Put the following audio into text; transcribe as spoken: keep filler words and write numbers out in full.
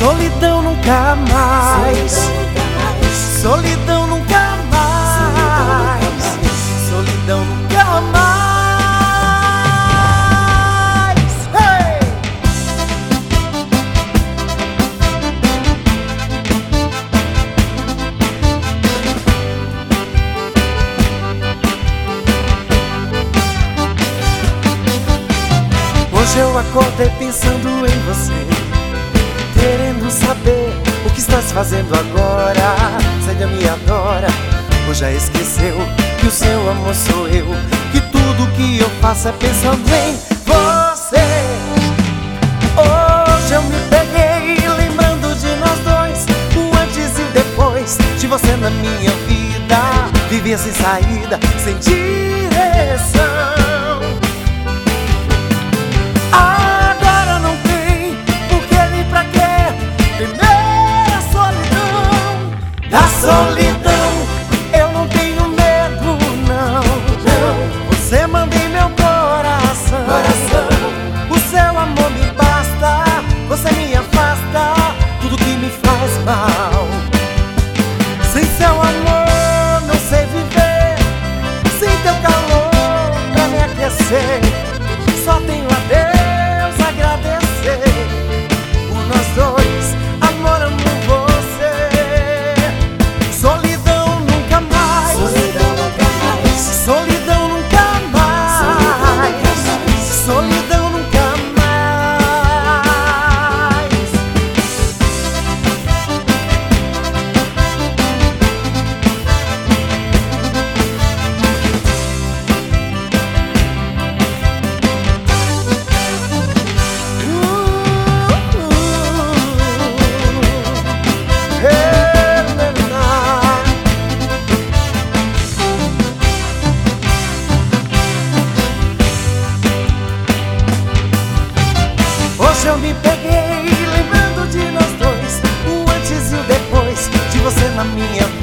Solidão nunca mais. Solidão nunca mais. Solidão nunca mais. Hey! Hoje eu acordei pensando em você, querendo saber o que estás fazendo agora. Você ainda me adora ou já esqueceu que o seu amor sou eu, que tudo que eu faço é pensando em você. Hoje eu me peguei lembrando de nós dois, o antes e o depois de você na minha vida. Vivia sem saída, sem direção. Da solidão, eu não tenho medo, não, não. Você manda em meu coração, coração. O seu amor me basta, você me afasta tudo que me faz mal. Sem seu amor não sei viver, sem teu calor pra me aquecer. Só tenho a Deus a agradecer por nós dois, amor, amor. Hoje eu me peguei lembrando de nós dois, o antes e o depois de você na minha vida.